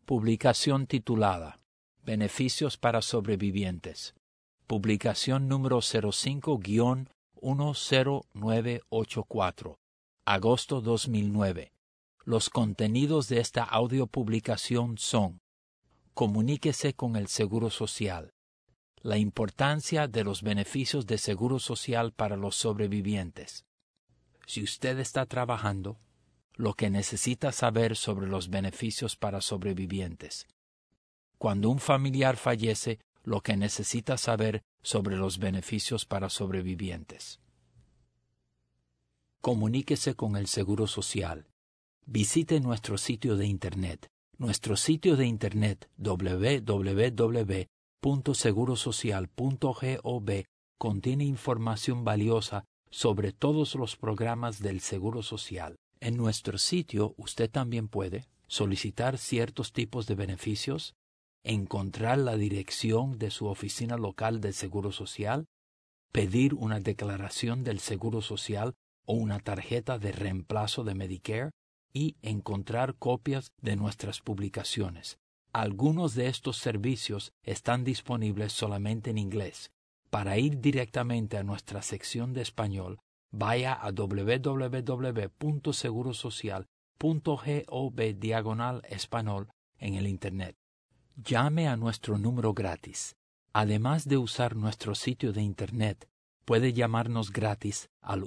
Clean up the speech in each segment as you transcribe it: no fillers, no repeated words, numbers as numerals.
Publicación titulada Beneficios para sobrevivientes. Publicación número 05-10984, agosto 2009. Los contenidos de esta audiopublicación son: comuníquese con el Seguro Social. La importancia de los beneficios de Seguro Social para los sobrevivientes. Si usted está trabajando, lo que necesita saber sobre los beneficios para sobrevivientes. Cuando un familiar fallece, lo que necesita saber sobre los beneficios para sobrevivientes. Comuníquese con el Seguro Social. Visite nuestro sitio de Internet. Nuestro sitio de Internet www.segurosocial.gov contiene información valiosa sobre todos los programas del Seguro Social. En nuestro sitio usted también puede solicitar ciertos tipos de beneficios, encontrar la dirección de su oficina local de Seguro Social, pedir una declaración del Seguro Social o una tarjeta de reemplazo de Medicare y encontrar copias de nuestras publicaciones. Algunos de estos servicios están disponibles solamente en inglés. Para ir directamente a nuestra sección de español, vaya a www.segurosocial.gov/español en el Internet. Llame a nuestro número gratis. Además de usar nuestro sitio de Internet, puede llamarnos gratis al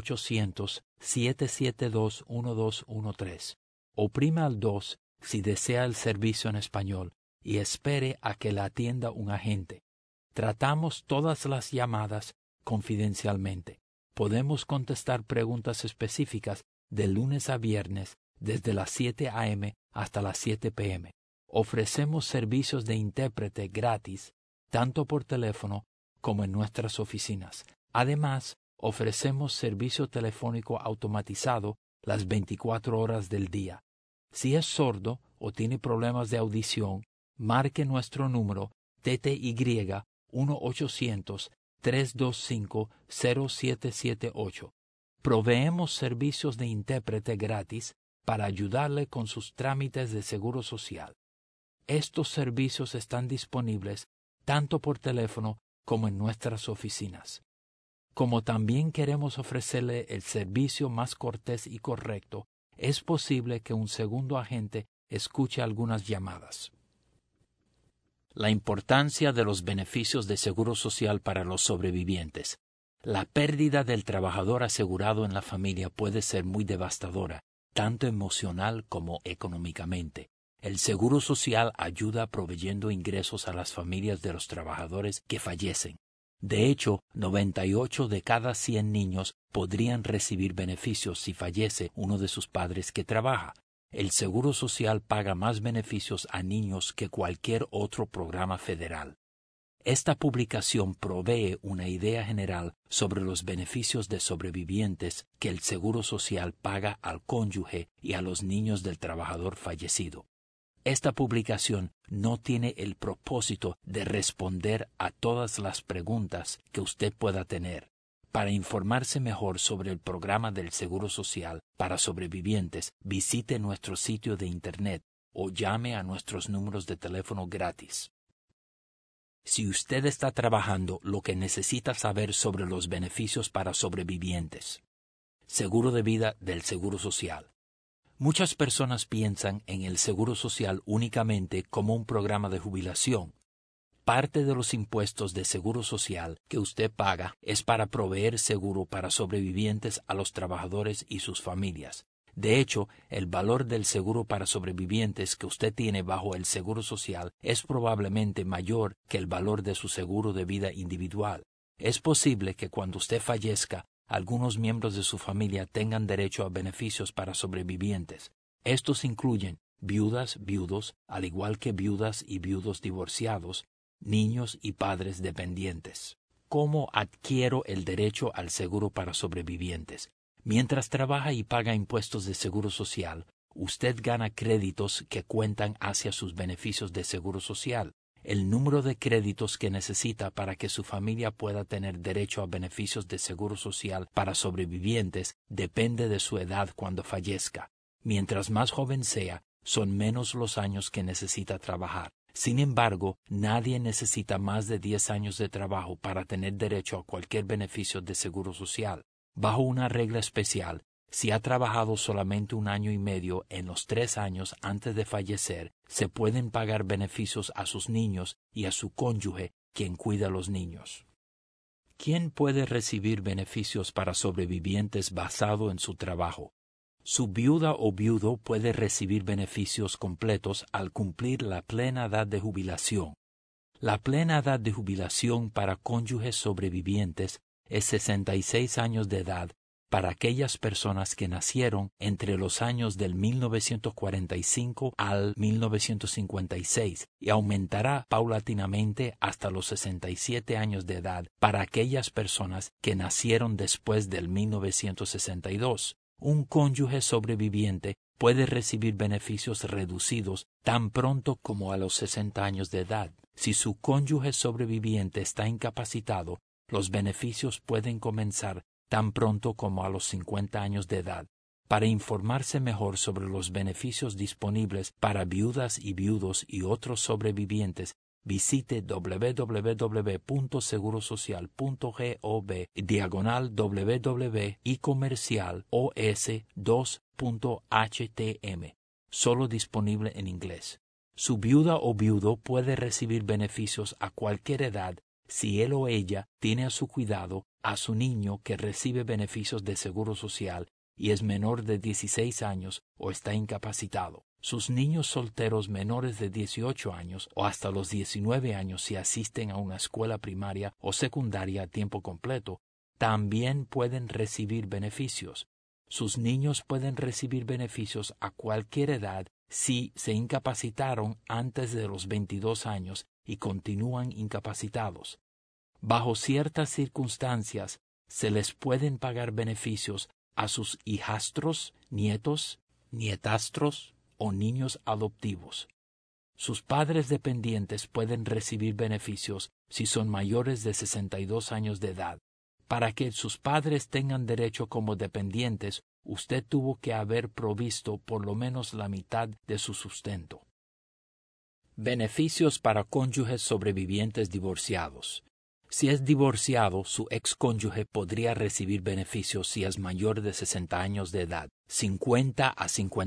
1-800-772-1213. Oprima al 2 si desea el servicio en español y espere a que la atienda un agente. Tratamos todas las llamadas confidencialmente. Podemos contestar preguntas específicas de lunes a viernes desde las 7 a.m. hasta las 7 p.m. Ofrecemos servicios de intérprete gratis, tanto por teléfono como en nuestras oficinas. Además, ofrecemos servicio telefónico automatizado las 24 horas del día. Si es sordo o tiene problemas de audición, marque nuestro número TTY 1-800-325-0778. Proveemos servicios de intérprete gratis para ayudarle con sus trámites de Seguro Social. Estos servicios están disponibles tanto por teléfono como en nuestras oficinas. Como también queremos ofrecerle el servicio más cortés y correcto, es posible que un segundo agente escuche algunas llamadas. La importancia de los beneficios de Seguro Social para los sobrevivientes. La pérdida del trabajador asegurado en la familia puede ser muy devastadora, tanto emocional como económicamente. El Seguro Social ayuda proveyendo ingresos a las familias de los trabajadores que fallecen. De hecho, 98 de cada 100 niños podrían recibir beneficios si fallece uno de sus padres que trabaja. El Seguro Social paga más beneficios a niños que cualquier otro programa federal. Esta publicación provee una idea general sobre los beneficios de sobrevivientes que el Seguro Social paga al cónyuge y a los niños del trabajador fallecido. Esta publicación no tiene el propósito de responder a todas las preguntas que usted pueda tener. Para informarse mejor sobre el programa del Seguro Social para sobrevivientes, visite nuestro sitio de Internet o llame a nuestros números de teléfono gratis. Si usted está trabajando, lo que necesita saber sobre los beneficios para sobrevivientes. Seguro de vida del Seguro Social. Muchas personas piensan en el Seguro Social únicamente como un programa de jubilación. Parte de los impuestos de Seguro Social que usted paga es para proveer seguro para sobrevivientes a los trabajadores y sus familias. De hecho, el valor del seguro para sobrevivientes que usted tiene bajo el Seguro Social es probablemente mayor que el valor de su seguro de vida individual. Es posible que cuando usted fallezca, algunos miembros de su familia tengan derecho a beneficios para sobrevivientes. Estos incluyen viudas, viudos, al igual que viudas y viudos divorciados, niños y padres dependientes. ¿Cómo adquiero el derecho al seguro para sobrevivientes? Mientras trabaja y paga impuestos de Seguro Social, usted gana créditos que cuentan hacia sus beneficios de Seguro Social. El número de créditos que necesita para que su familia pueda tener derecho a beneficios de Seguro Social para sobrevivientes depende de su edad cuando fallezca. Mientras más joven sea, son menos los años que necesita trabajar. Sin embargo, nadie necesita más de 10 años de trabajo para tener derecho a cualquier beneficio de seguro social. Bajo una regla especial, si ha trabajado solamente 1 año y medio en los 3 años antes de fallecer, se pueden pagar beneficios a sus niños y a su cónyuge, quien cuida a los niños. ¿Quién puede recibir beneficios para sobrevivientes basado en su trabajo? Su viuda o viudo puede recibir beneficios completos al cumplir la plena edad de jubilación. La plena edad de jubilación para cónyuges sobrevivientes es 66 años de edad para aquellas personas que nacieron entre los años del 1945 al 1956 y aumentará paulatinamente hasta los 67 años de edad para aquellas personas que nacieron después del 1962. Un cónyuge sobreviviente puede recibir beneficios reducidos tan pronto como a los 60 años de edad. Si su cónyuge sobreviviente está incapacitado, los beneficios pueden comenzar tan pronto como a los 50 años de edad. Para informarse mejor sobre los beneficios disponibles para viudas y viudos y otros sobrevivientes, visite www.segurosocial.gov/ww y comercial OS2.htm, solo disponible en inglés. Su viuda o viudo puede recibir beneficios a cualquier edad si él o ella tiene a su cuidado a su niño que recibe beneficios de seguro social y es menor de 16 años o está incapacitado. Sus niños solteros menores de 18 años o hasta los 19 años si asisten a una escuela primaria o secundaria a tiempo completo también pueden recibir beneficios. Sus niños pueden recibir beneficios a cualquier edad si se incapacitaron antes de los 22 años y continúan incapacitados. Bajo ciertas circunstancias, se les pueden pagar beneficios a sus hijastros, nietos, nietastros o niños adoptivos. Sus padres dependientes pueden recibir beneficios si son mayores de 62 años de edad. Para que sus padres tengan derecho como dependientes, usted tuvo que haber provisto por lo menos la mitad de su sustento. Beneficios para cónyuges sobrevivientes divorciados. Si es divorciado, su excónyuge podría recibir beneficios si es mayor de 60 años de edad, 50 a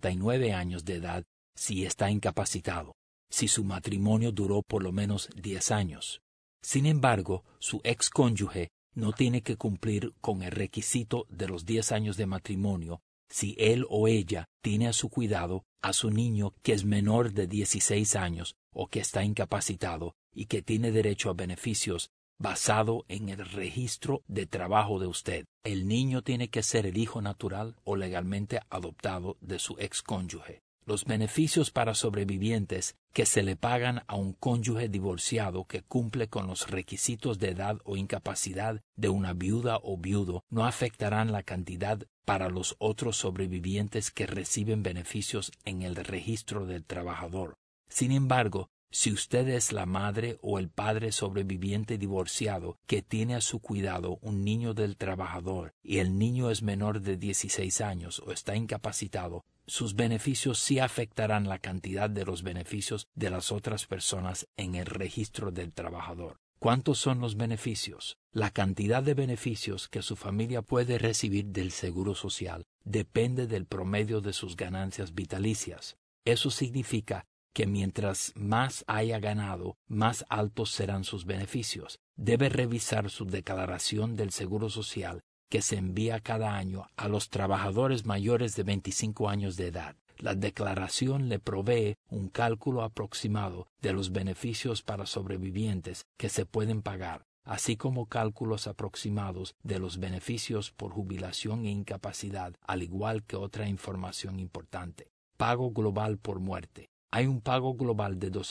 59 años de edad si está incapacitado, si su matrimonio duró por lo menos 10 años. Sin embargo, su excónyuge no tiene que cumplir con el requisito de los 10 años de matrimonio si él o ella tiene a su cuidado a su niño que es menor de 16 años o que está incapacitado y que tiene derecho a beneficios basado en el registro de trabajo de usted. El niño tiene que ser el hijo natural o legalmente adoptado de su excónyuge. Los beneficios para sobrevivientes que se le pagan a un cónyuge divorciado que cumple con los requisitos de edad o incapacidad de una viuda o viudo no afectarán la cantidad para los otros sobrevivientes que reciben beneficios en el registro del trabajador. Sin embargo, si usted es la madre o el padre sobreviviente divorciado que tiene a su cuidado un niño del trabajador y el niño es menor de 16 años o está incapacitado, sus beneficios sí afectarán la cantidad de los beneficios de las otras personas en el registro del trabajador. ¿Cuántos son los beneficios? La cantidad de beneficios que su familia puede recibir del Seguro Social depende del promedio de sus ganancias vitalicias. Eso significa que mientras más haya ganado, más altos serán sus beneficios. Debe revisar su declaración del Seguro Social que se envía cada año a los trabajadores mayores de 25 años de edad. La declaración le provee un cálculo aproximado de los beneficios para sobrevivientes que se pueden pagar, así como cálculos aproximados de los beneficios por jubilación e incapacidad, al igual que otra información importante. Pago global por muerte. Hay un pago global de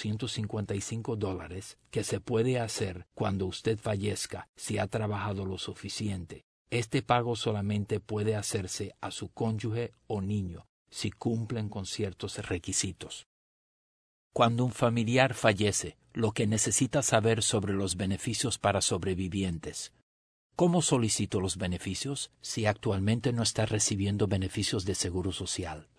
$255 que se puede hacer cuando usted fallezca si ha trabajado lo suficiente. Este pago solamente puede hacerse a su cónyuge o niño si cumplen con ciertos requisitos. Cuando un familiar fallece, lo que necesita saber sobre los beneficios para sobrevivientes. ¿Cómo solicito los beneficios si actualmente no está recibiendo beneficios de Seguro Social?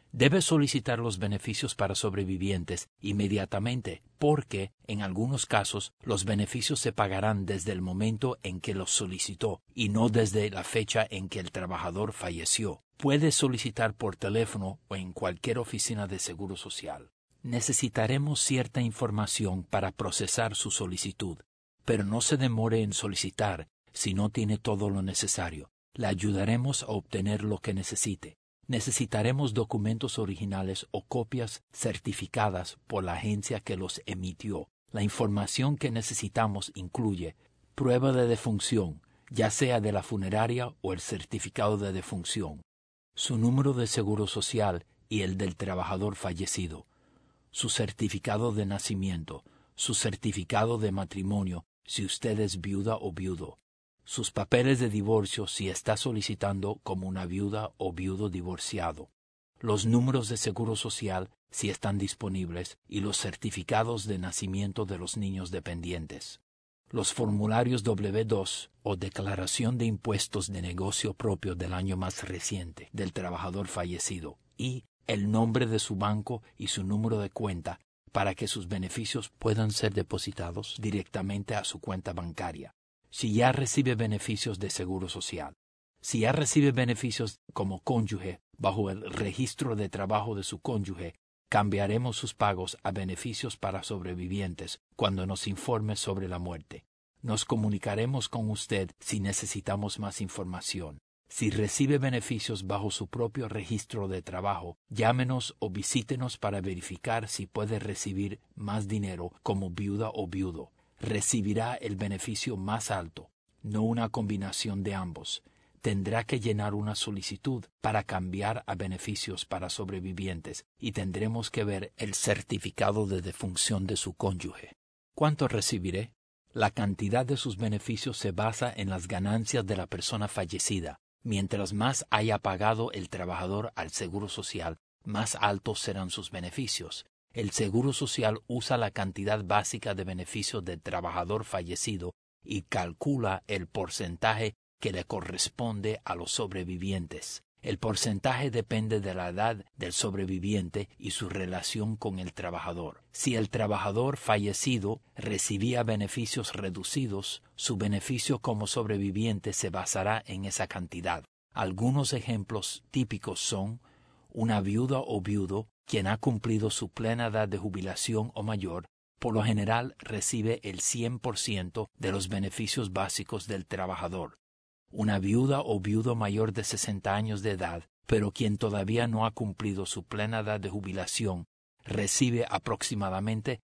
Debe solicitar los beneficios para sobrevivientes inmediatamente porque, en algunos casos, los beneficios se pagarán desde el momento en que los solicitó y no desde la fecha en que el trabajador falleció. Puede solicitar por teléfono o en cualquier oficina de Seguro Social. Necesitaremos cierta información para procesar su solicitud, pero no se demore en solicitar si no tiene todo lo necesario. Le ayudaremos a obtener lo que necesite. Necesitaremos documentos originales o copias certificadas por la agencia que los emitió. La información que necesitamos incluye prueba de defunción, ya sea de la funeraria o el certificado de defunción, su número de seguro social y el del trabajador fallecido, su certificado de nacimiento, su certificado de matrimonio si usted es viuda o viudo, sus papeles de divorcio si está solicitando como una viuda o viudo divorciado, los números de seguro social si están disponibles y los certificados de nacimiento de los niños dependientes, los formularios W-2 o declaración de impuestos de negocio propio del año más reciente del trabajador fallecido y el nombre de su banco y su número de cuenta para que sus beneficios puedan ser depositados directamente a su cuenta bancaria. Si ya recibe beneficios de seguro social, si ya recibe beneficios como cónyuge bajo el registro de trabajo de su cónyuge, cambiaremos sus pagos a beneficios para sobrevivientes cuando nos informe sobre la muerte. Nos comunicaremos con usted si necesitamos más información. Si recibe beneficios bajo su propio registro de trabajo, llámenos o visítenos para verificar si puede recibir más dinero como viuda o viudo. Recibirá el beneficio más alto, no una combinación de ambos. Tendrá que llenar una solicitud para cambiar a beneficios para sobrevivientes y tendremos que ver el certificado de defunción de su cónyuge. ¿Cuánto recibiré? La cantidad de sus beneficios se basa en las ganancias de la persona fallecida. Mientras más haya pagado el trabajador al Seguro Social, más altos serán sus beneficios. El Seguro Social usa la cantidad básica de beneficios del trabajador fallecido y calcula el porcentaje que le corresponde a los sobrevivientes. El porcentaje depende de la edad del sobreviviente y su relación con el trabajador. Si el trabajador fallecido recibía beneficios reducidos, su beneficio como sobreviviente se basará en esa cantidad. Algunos ejemplos típicos son una viuda o viudo quien ha cumplido su plena edad de jubilación o mayor, por lo general recibe el 100% de los beneficios básicos del trabajador. Una viuda o viudo mayor de 60 años de edad, pero quien todavía no ha cumplido su plena edad de jubilación, recibe aproximadamente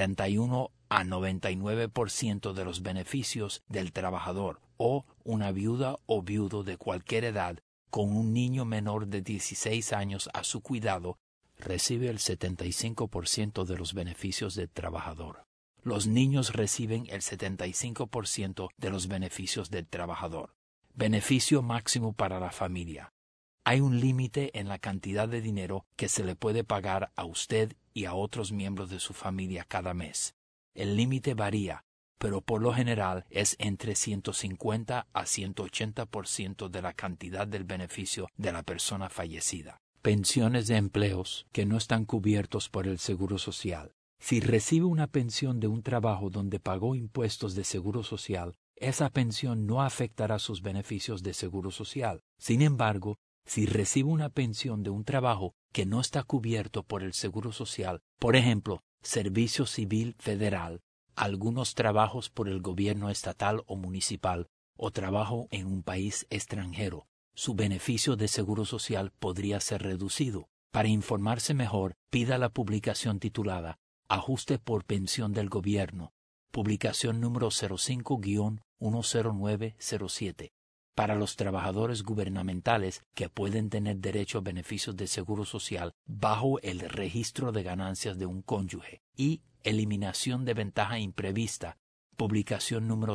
71 a 99% de los beneficios del trabajador, o una viuda o viudo de cualquier edad con un niño menor de 16 años a su cuidado, recibe el 75% de los beneficios del trabajador. Los niños reciben el 75% de los beneficios del trabajador. Beneficio máximo para la familia. Hay un límite en la cantidad de dinero que se le puede pagar a usted y a otros miembros de su familia cada mes. El límite varía, pero por lo general es entre 150 a 180% de la cantidad del beneficio de la persona fallecida. Pensiones de empleos que no están cubiertos por el Seguro Social. Si recibe una pensión de un trabajo donde pagó impuestos de Seguro Social, esa pensión no afectará sus beneficios de Seguro Social. Sin embargo, si recibe una pensión de un trabajo que no está cubierto por el Seguro Social, por ejemplo, Servicio Civil Federal, algunos trabajos por el gobierno estatal o municipal, o trabajo en un país extranjero, su beneficio de Seguro Social podría ser reducido. Para informarse mejor, pida la publicación titulada Ajuste por pensión del gobierno, publicación número 05-10907, para los trabajadores gubernamentales que pueden tener derecho a beneficios de Seguro Social bajo el registro de ganancias de un cónyuge, y eliminación de ventaja imprevista, publicación número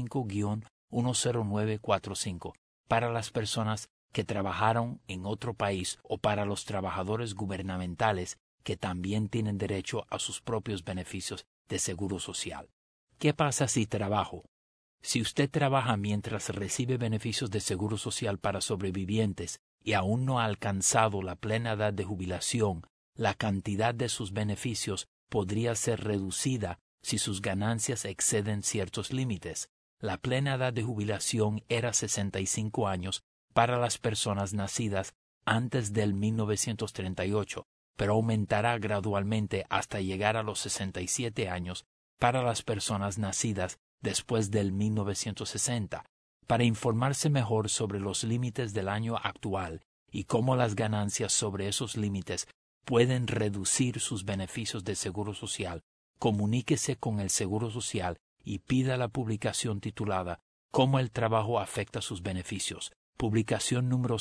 05-10945, para las personas que trabajaron en otro país o para los trabajadores gubernamentales que también tienen derecho a sus propios beneficios de Seguro Social. ¿Qué pasa si trabajo? Si usted trabaja mientras recibe beneficios de Seguro Social para sobrevivientes, y aún no ha alcanzado la plena edad de jubilación, la cantidad de sus beneficios podría ser reducida si sus ganancias exceden ciertos límites. La plena edad de jubilación era 65 años para las personas nacidas antes del 1938, pero aumentará gradualmente hasta llegar a los 67 años para las personas nacidas después del 1960. Para informarse mejor sobre los límites del año actual y cómo las ganancias sobre esos límites pueden reducir sus beneficios de seguro social, comuníquese con el Seguro Social y pida la publicación titulada «Cómo el trabajo afecta sus beneficios», publicación número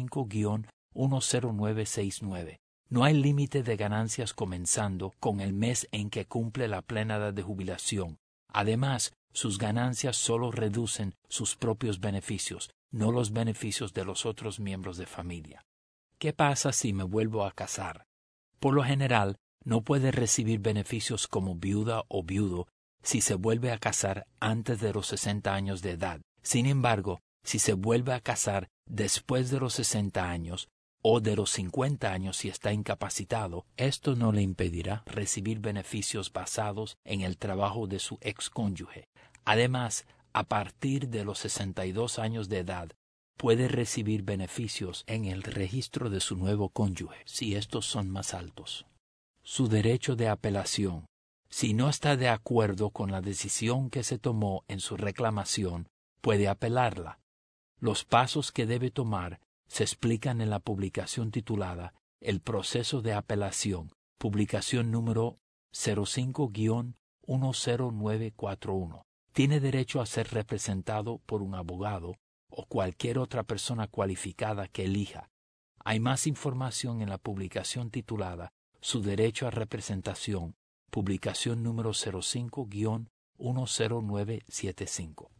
05-10969. No hay límite de ganancias comenzando con el mes en que cumple la plena edad de jubilación. Además, sus ganancias solo reducen sus propios beneficios, no los beneficios de los otros miembros de familia. ¿Qué pasa si me vuelvo a casar? Por lo general, no puede recibir beneficios como viuda o viudo si se vuelve a casar antes de los 60 años de edad. Sin embargo, si se vuelve a casar después de los 60 años o de los 50 años si está incapacitado, esto no le impedirá recibir beneficios basados en el trabajo de su excónyuge. Además, a partir de los 62 años de edad, puede recibir beneficios en el registro de su nuevo cónyuge, si estos son más altos. Su derecho de apelación. Si no está de acuerdo con la decisión que se tomó en su reclamación, puede apelarla. Los pasos que debe tomar se explican en la publicación titulada El proceso de apelación, publicación número 05-10941. Tiene derecho a ser representado por un abogado o cualquier otra persona cualificada que elija. Hay más información en la publicación titulada Su derecho a representación, publicación número 05-10975.